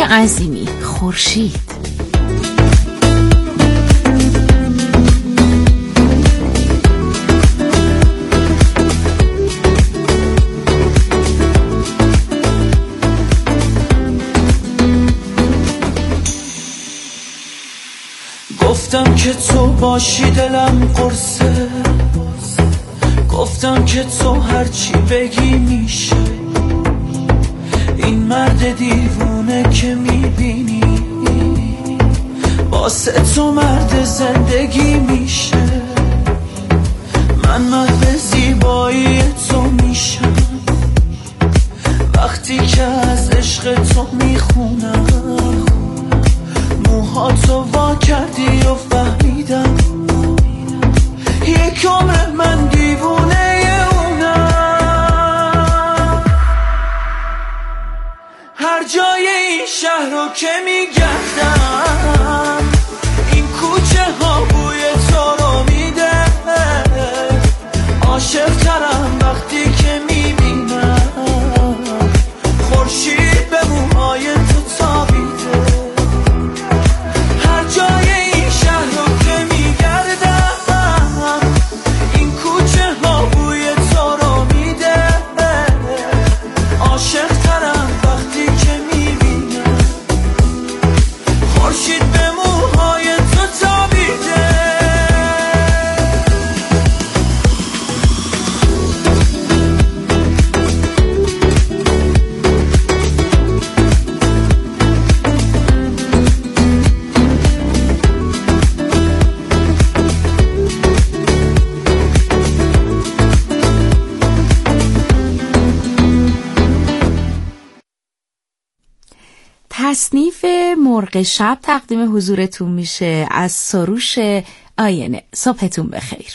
عظیمی، خورشید. گفتم که تو باشی دلم قرصه، گفتم که تو هرچی بگی میشه. این مرد دیوونه که میبینی واسه تو مرد زندگی میشه. من محو زیبایی تو میشم وقتی که از عشق تو میخونم. موهاتو وا کردی و فهمیدم یک عمر من دیوونه اونم. هر جای این شهر رو که میگردم این کوچه ها بوی تو رو میده. عاشق ترم وقتی که میبینم خورشید به موهای تو تابیده. تصنیف مرغ شب تقدیم حضورتون میشه از سروش آینه. صبحتون بخیر.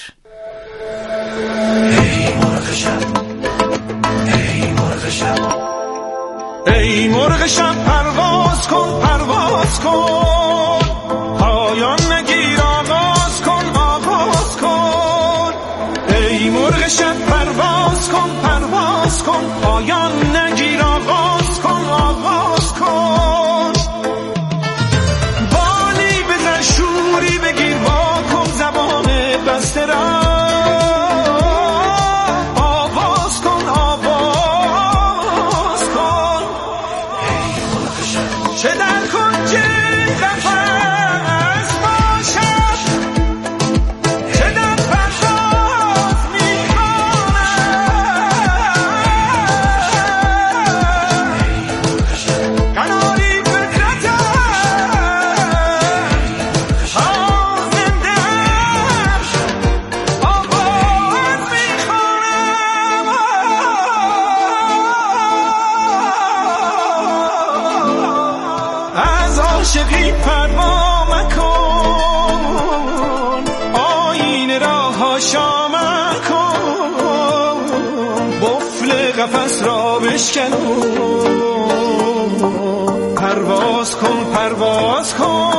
ای مرغ شب، ای مرغ شب، ای مرغ شب پرواز کن، پرواز کن، پایان نگیر، آغاز کن، آغاز کن. ای مرغ شب پرواز کن، پرواز کن، پایان نگیر، آغاز کن، آغاز کن. بگیر با کن زبان بسته را، آواز کن، آواز کن. چه در کنج قفس باشد، چه در پرواز میخواند. قناری عاشقی پروا مکن، آینه را هاشا مکن، بفل قفس را بشکن، پرواز کن، پرواز کن.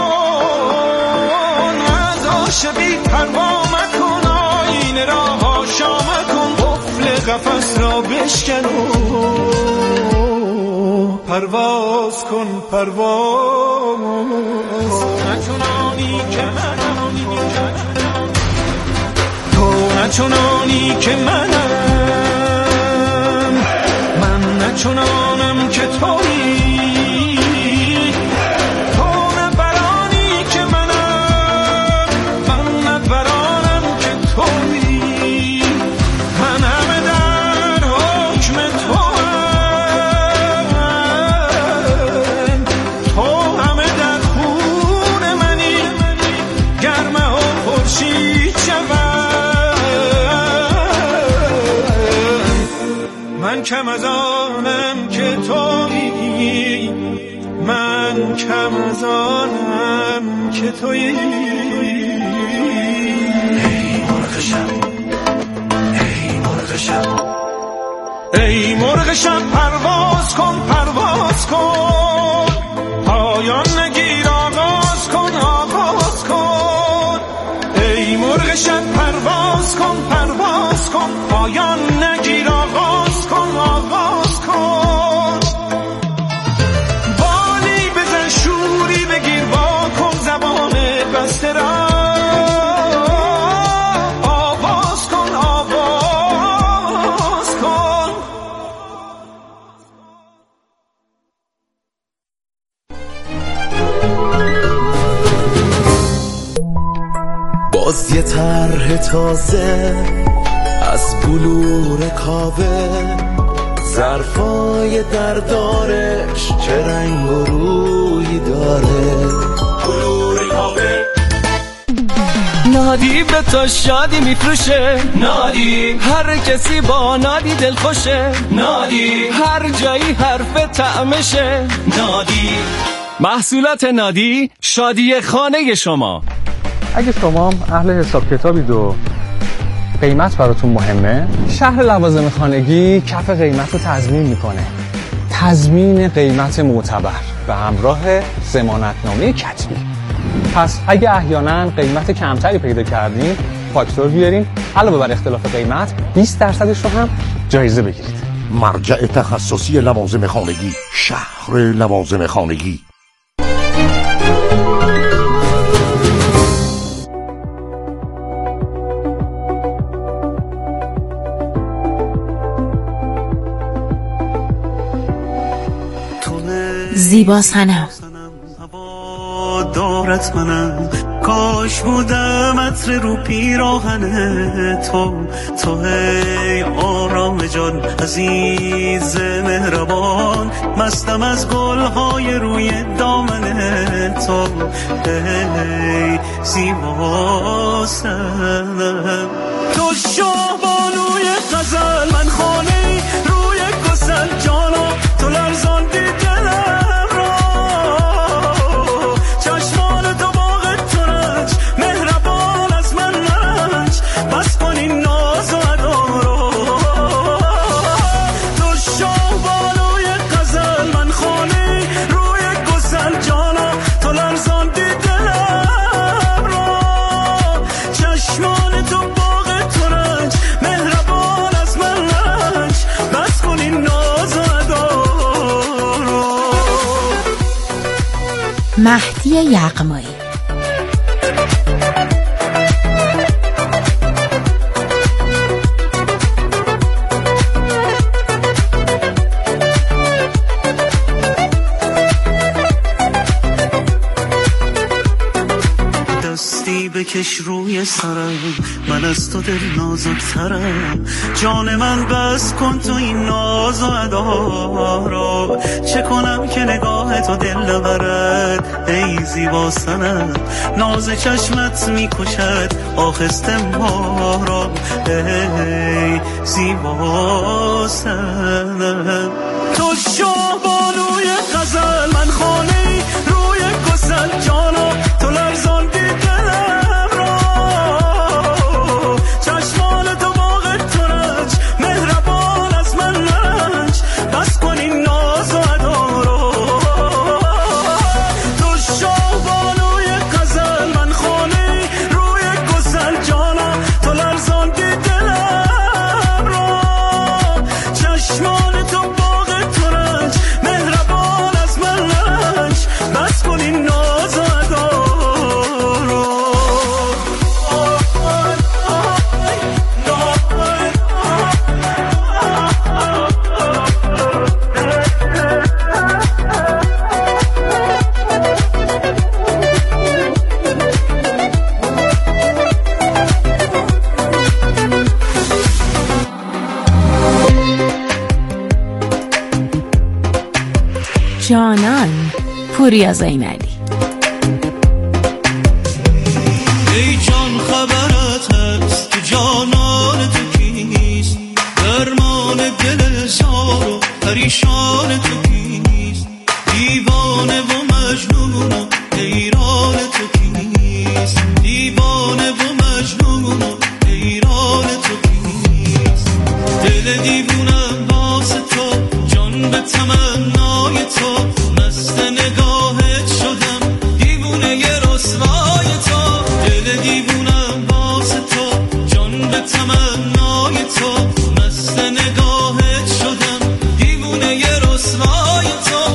از عاشقی پروا مکن، آینه را هاشا مکن، بفل قفس را بشکن، پرواز کن، پرواز. نچونانی که منم، تو نچونانی که منم، من نچونانم که تویی. تو نبرانی که منم، من نبرانم که تویی. من همه در حکم تو، من کم از آنم که تویی، من کم از آنم که تویی. ای مرغ شب، ای مرغ شب، ای مرغ شب پرواز کن، پرواز کن، پایان نگیر، آغاز کن، آغاز کن. ای مرغ شب پرواز کن، پرواز کن، پایان نگیر، آغاز کن، آغاز کن. بالی تازه از بلور کاوه، ظرفای دردارش چه رنگ و روی داره. بلور کاوه نادی به تو شادی میفروشه، نادی هر کسی با نادی دل خوشه، نادی هر جایی حرف طعمشه، نادی محصولات نادی شادی خانه شما. اگه شما اهل حساب کتابید و قیمت براتون مهمه، شهر لوازم خانگی کف قیمت رو تضمین میکنه. تضمین قیمت معتبر به همراه ضمانتنامه کتبی. پس اگه احیانا قیمت کمتری پیدا کردین، فاکتور بیارین، علاوه بر اختلاف قیمت 20% رو هم جایزه بگیرید. مرجع تخصصی لوازم خانگی، شهر لوازم خانگی. زیبا صنم دارت منم، کاش بودم عطر رو پیراهن تو ای آرام جان، عزیز مهربان، مستم از گلهای روی دامن تو، ای زیبا صنم. تو شاه بانوی غزل، من خانه روی گسل، جانا تو لرزان دلم را، چشمان تو باغ ترنج، مهربان از من نرنج، بس کن این ناز و ادا را. تو شاه بانوی غزل، من خانه روی گسل، جانا تو لرزان دلم را، چشمان تو باغ ترنج، مهربان از من نرنج، بس کن این ناز و ادا را. مهدی یغمایی. دستی بکش روی سرم، من از تو دل نازکترم، جان من بس کن تو این ناز و ادا را. چه کنم که نگاه تو دل برد، ای زیبا صنم، ناز چشمت میکشد آخسته ما را، ای زیبا صنم. تو شاه بانوی غزل، من خانه روی گسل، جانا تو لرزان دلم را، چشمان تو باغ ترنج، مهربان از من نرنج، بس کن این ناز و ادا را. تو شاه بانوی غزل، من خانه روی گسل، جانا تو لرزان دلم را، چشمان تو باغ ترنج، مهربان از من نرنج، بس کن این ناز و ادا را. جانان پوریا زینالی. ای جان خبرت هست که جانان تو کیست، درمان دل زار و پریشان تو کیست، دیوانه و مجنون و حیران تو کیست، دیوانه و مجنون و حیران تو کیست. دل دیوونم واسه تو، جان به تمنای تو، مست نگاهت شدم، دیوونه ی رسوای تو. دل دیوونم واسه تو، جان به تمنای تو، مست نگاهت شدم، دیوونه ی رسوای تو.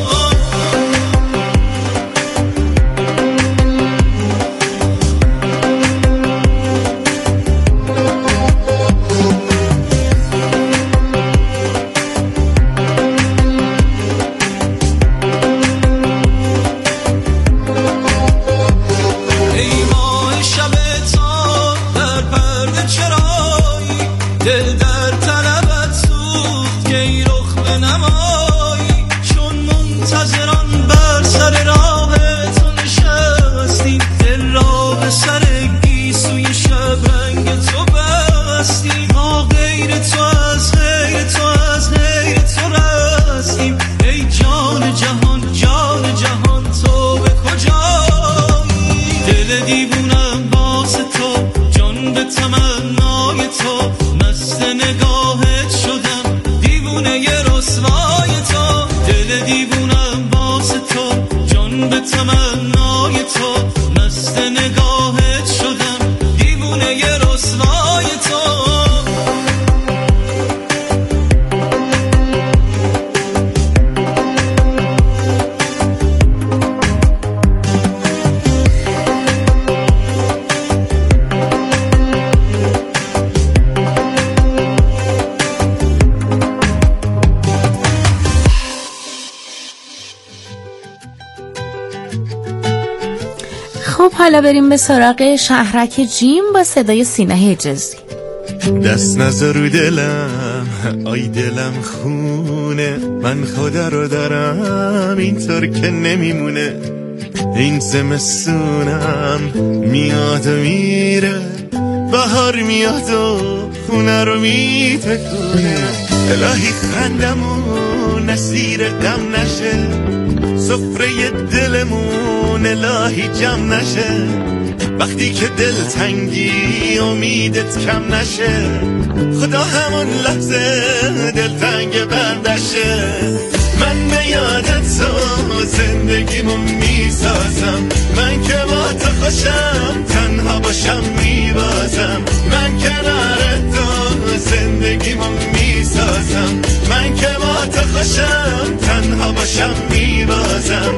حالا بریم به سراغ شهرک جیم با صدای سینا حجازی. دست نذار رو دلم، آی دلم خونه، من خدا رو دارم اینطور که نمیمونه. این زمستونم میاد و میره، بهار میاد و خونه رو میتکونه. الهی خندمون اسیر غم نشه، سفره دلمون الهی جمع نشه. وقتی که دل تنگی امیدت کم نشه، خدا همون لحظه دل تنگ بردشه. من به یادت تو زندگیمو میسازم، من که با تو خوشم تنها باشم میبازم. من کنار تو زندگیمو میسازم، من که با تو خوشم تنها باشم میبازم.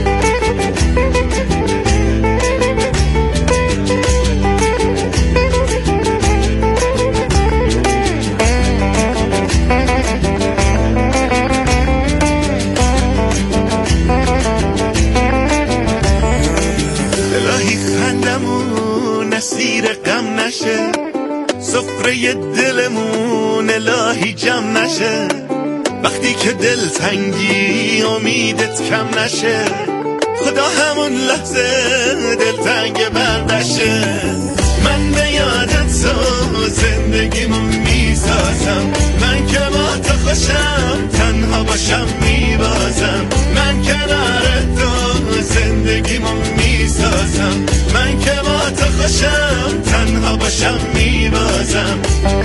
اسیر غم نشه، سفره دلمون الهی جمع نشه. وقتی که دل تنگی امیدت کم نشه، خدا همون لحظه دل تنگ بردشه. من به یادت تو زندگیمو میسازم، من که با تو خوشم تنها باشم میبازم. من کنار تو زندگیمو میسازم، من که با تو خوشم تنها باشم میبازم.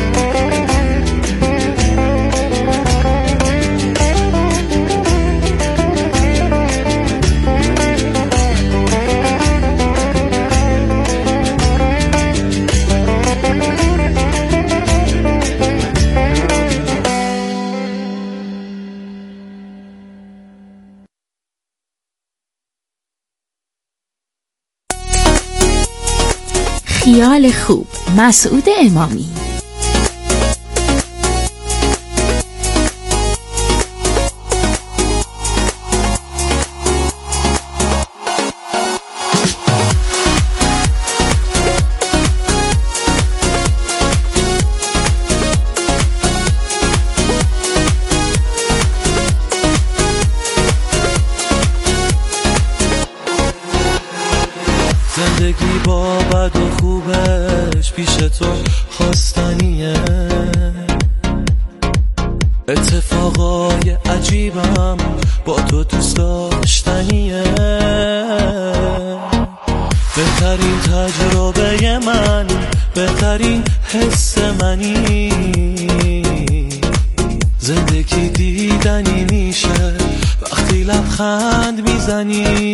خیال خوب، مسعود امامی. زندگی با بد و خوبش پیش تو خواستنیه، اتفاقای عجیبم با تو دوست داشتنیه. بهترین تجربه من، بهترین حس منی، زندگی دیدنی میشه وقتی لبخند میزنی.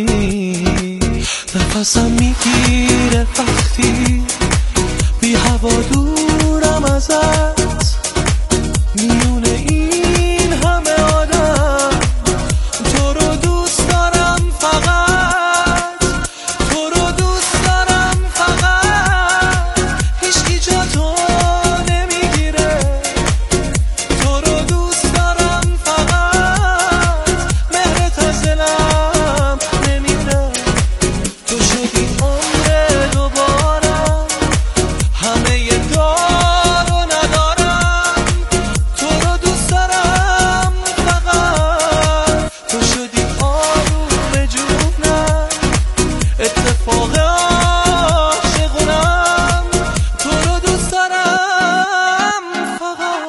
نفسم میگیره وقتی بی هوا دورم ازت، میونه این همه آدم تو رو دوست دارم، فقط تو رو دوست دارم، فقط هیچکی جا تو نمیگیره. تو رو دوست دارم، فقط مهرت از دلم نمیره. تو شدی عمر دوبارم، همه دارو ندارم. تو رو دوست دارم، فقط تو شدی آروم جونم، اتفاق عاشقونم. تو رو دوست دارم، فقط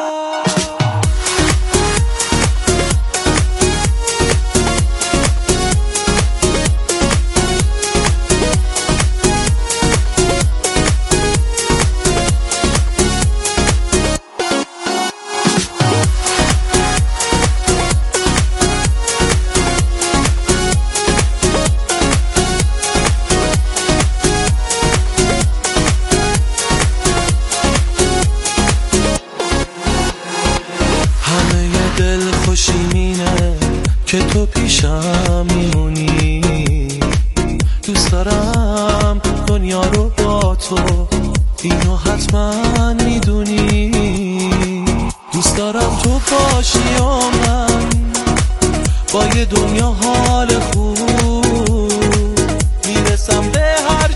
همه دل خوشیمینه که تو پیشم میمونی. دوست دارم دنیا رو با تو، اینو حتما میدونی. دوست دارم تو باشی و من با یه دنیا حال خوب، میرسم به هر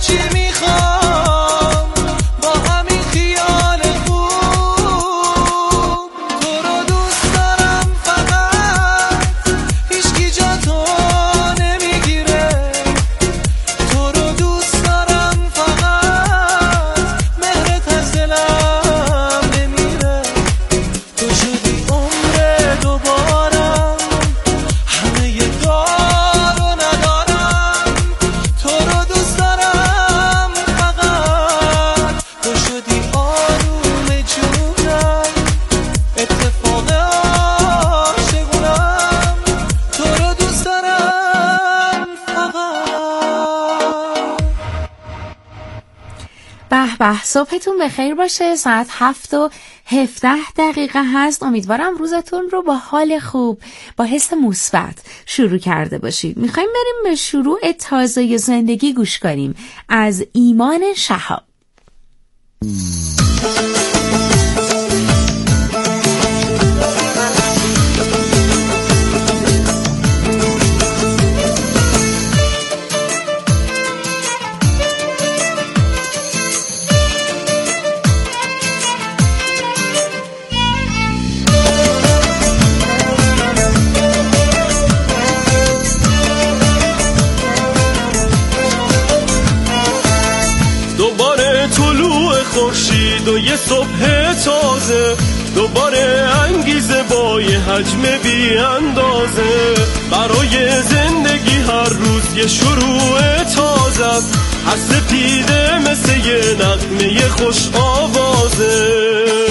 صبحتون بخیر باشه. ساعت 7:17 هست. امیدوارم روزتون رو با حال خوب، با حس مثبت شروع کرده باشید. میخوایم بریم به شروع تازه زندگی گوش کنیم از ایمان شهاب. خورشید و یه صبح تازه، دوباره انگیزه با یه حجم بی اندازه. برای زندگی هر روز یه شروع تازه است، هر سپیده مثل یه نغمه خوش آوازه.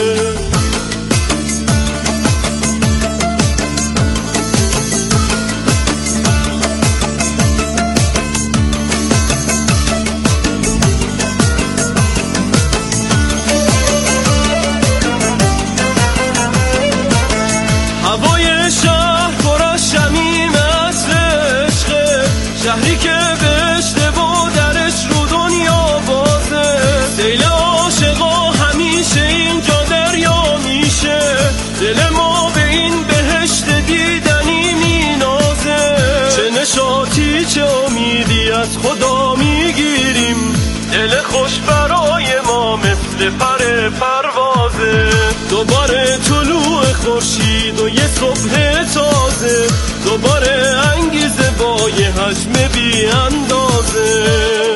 شهری که بشته و درش رو دنیا بازه، سیل عاشقا همیشه اینجا دریا میشه. دل ما به این بهشت دیدنی مینازه، چه نشاطی چه امیدی از خدا میگیریم. دل خوش برای ما مثل پر پروازه، دوباره طلوع خورشید و یه صبح تازه، دوباره انگیزه با یه حجم بی اندازه.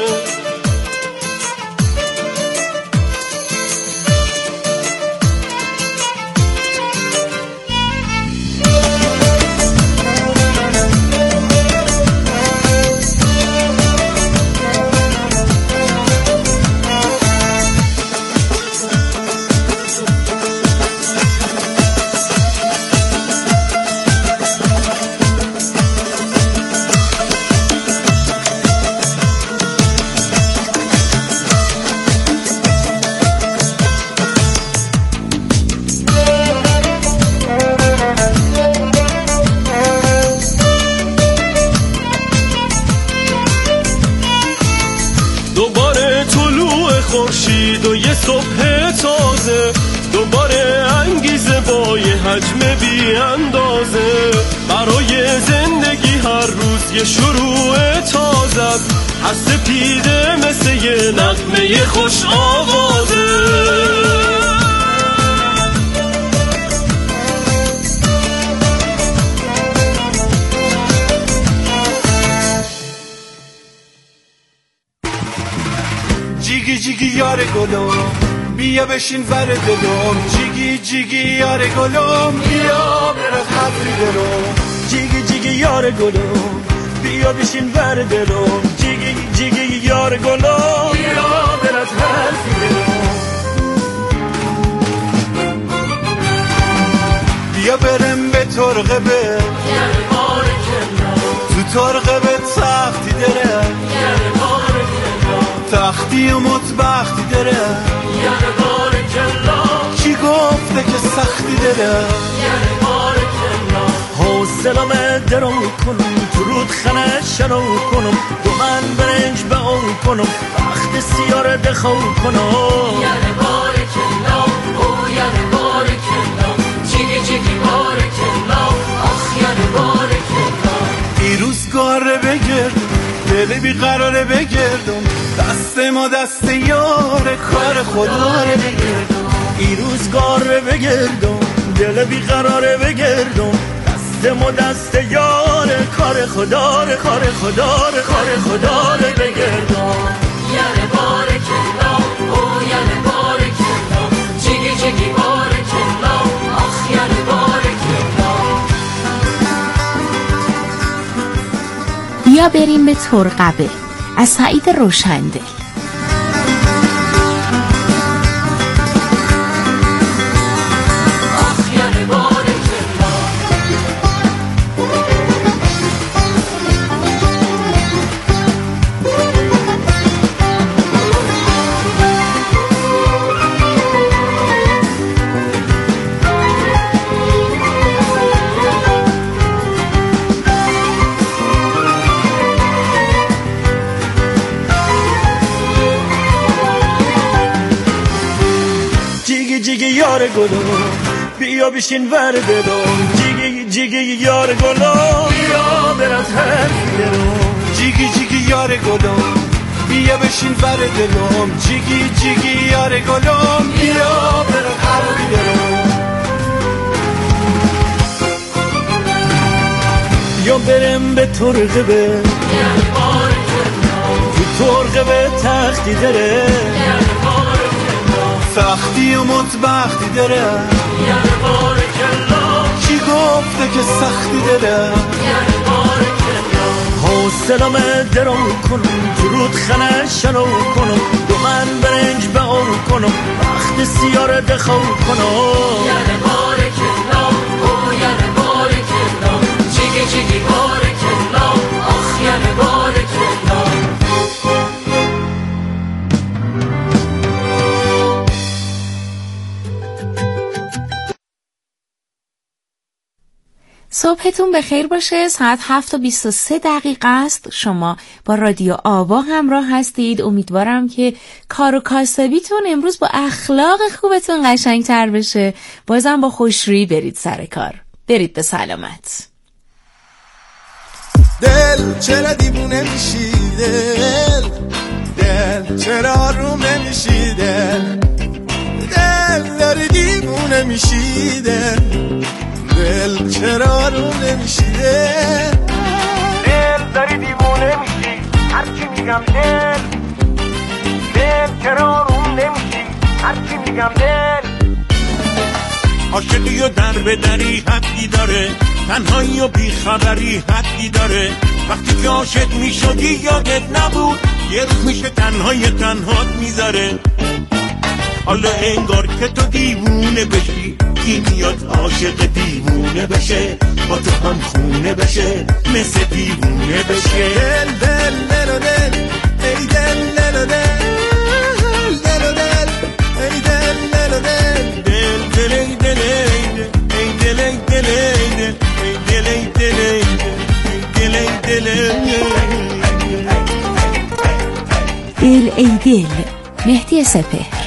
خورشید و یه صبح تازه، دوباره انگیزه با یه حجم بی اندازه. برای زندگی هر روز یه شروع تازه است، هر سپیده مثل یه نغمه خوش آوازه. جیگی جیگی یار گلم بیا بشین ور دلم، جیگی جیگی یار گلم بیا برات حرفی دلم. جیگی جیگی یار گلم بیا بشین ور دلم، جیگی جیگی یار گلم بیا برات حرفی دلم. بیا برم به ترقه به تو ترقه به تختی داره، تختی و مطبختی داره. کی گفته که سختی داره؟ حوصلم درم کنم تو رودخانه شنو کنم، دو من برنج به اون کنم وقت سیاره دخو کنم. یاره باره کلا او یاره باره کلا، جیگی جیگی باره کلا آخ یاره باره کلا. ای روزگاره بگردم دل بیقراره بگردم، دست ما دست یار کار خدا رو بگردم. ای روزگاره بگردم دل بیقراره بگردم، دست ما دست یار کار خدا رو کار خدا رو کار خدا رو بگردم. یاره باره کلا او یاره باره کلا، جیگی جیگی باره کلا آخ یاره باره کلا. بیا بریم به ترقبه از سعید روشندل. یار گلم بیا بشین ور دلم جیگی جیگی یار گلم بیا برات حرف دلم جیگی جیگی یار گلم بیا بشین ور دلم جیگی جیگی یار گلم بیا برات حرف دلم یا برم به ترقه به تو ترقه به تختی داره سختی و مطبختی داره کی گفته که سختی داره حوصلم درم کنم تو رودخانه شنو کنم دو من برنج به اون کنم وقت سیاره دخو کنم یعنی باره کلا او یعنی باره کلا چیگی چیگی باره کلا آخ یعنی باره کلا صبحتون بخیر باشه. ساعت 7:23 است. شما با رادیو آوا همراه هستید. امیدوارم که کار و کاسبیتون امروز با اخلاق خوبتون قشنگتر بشه. بازم با خوشرویی برید سر کار. برید به سلامت. دل چرا دیوونه میشی دل چرا آروم نمیشی دل داری دیوونه میشی دل چرا آروم نمیشی دل داری دیوونه میشی هرچی میگم دل چرا آروم نمیشی هرچی میگم دل عاشقی و در به دری حدی داره تنهایی و بیخبری حدی داره وقتی که عاشق میشدی یادت نبود یه روز میشه تنهای تنهات میذاره حالا انگار که تو دیوونه بشی کی میاد عاشق دیوونه بشه با تو هم خونه بشه مثل دیوونه بشه دل دل دل ای دل دل دل دل دل ای دل دل دل دل دل ای دل دل ای دل دل ای دل مهدی سپهر.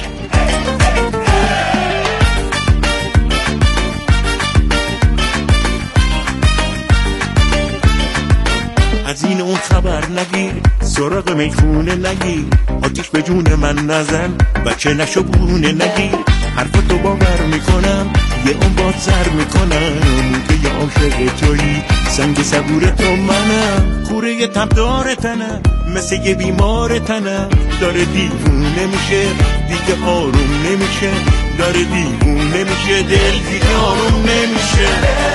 از این اون خبر نگیر سراغ میخونه نگیر آتیش به جون من نزن بچه نشو بونه نگیر حرفتو باور میکنم یه اون باد سر میکنم که یه عاشق تویی سنگ صبور تو منم کوره یه تب داره تنم مثل یه بیمار تنم داره دیوونه میشه دیگه آروم نمیشه داره دیوونه میشه دل دیگه آروم نمیشه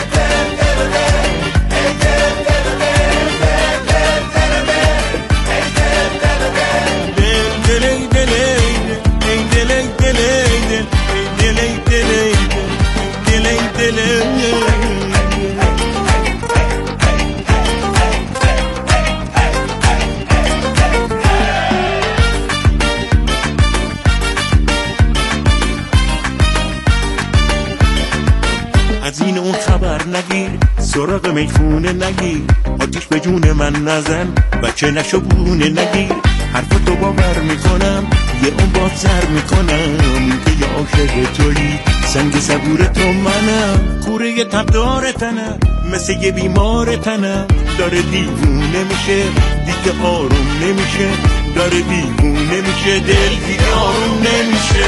از این اون خبر نگیر سراغ میخونه نگیر آتیش به جون من نزن بچه نشو بونه نگیر حرفتو باور میکنم یه اون باد سر میکنم که یه عاشق تویی سنگ صبور تو منم کوره یه تب داره تنم مثل یه بیمار تنم داره دیوونه میشه دیگه آروم نمیشه داره دیوونه میشه دل دیگه آروم نمیشه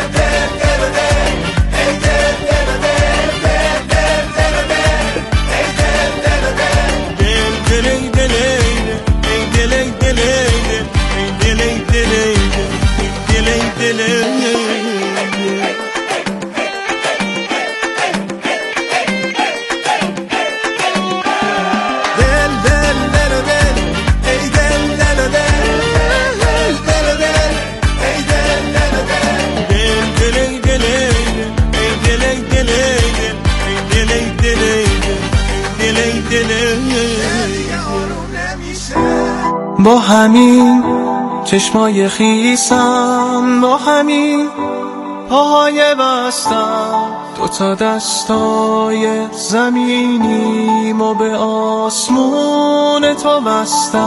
با همین چشمای خیسم با همین پاهای بستم دوتا دستای زمینیم و به آسمون تو بستم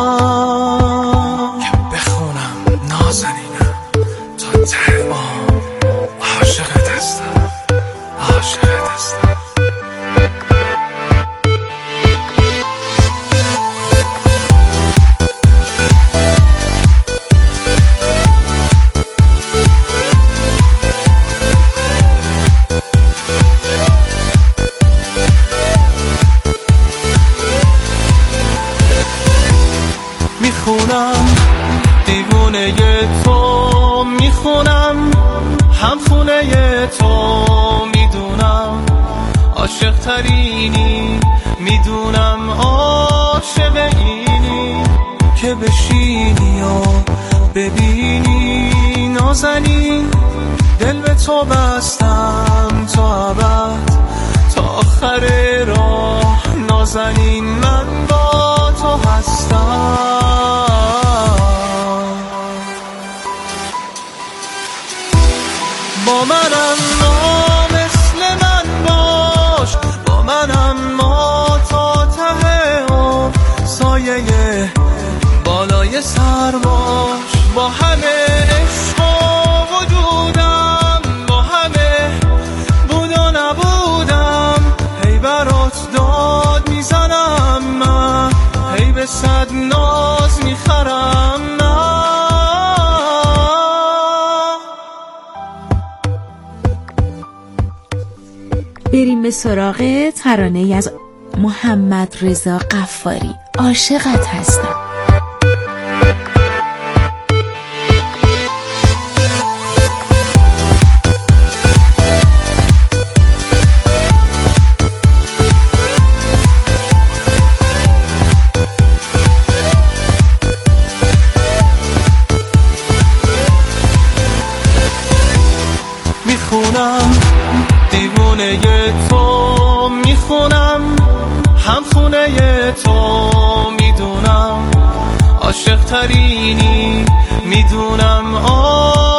که بخونم نازنینم تا ته عاشقت هستم میخونم دیوونه تو، میخونم هم خونه تو، میدونم عاشق ترینی، میدونم عاشق اینی که بشینی و ببینی نازنین. دل به تو بستم تا ابد، تا آخر راه نازنین من با تو هستم. با من اما مثل من باش، با من اما تا ته و سایه بالای سر باش. با همه عشق و وجودم، با همه بود و نبودم، هی برات داد میزنم من، هی به صد ناز میخرم من. بریم به سراغ ترانه‌ای از محمد رضا غفاری، عاشقت هستم. میخونم دیوونه تو، میخونم هم خونه تو، میدونم عاشق ترینی، میدونم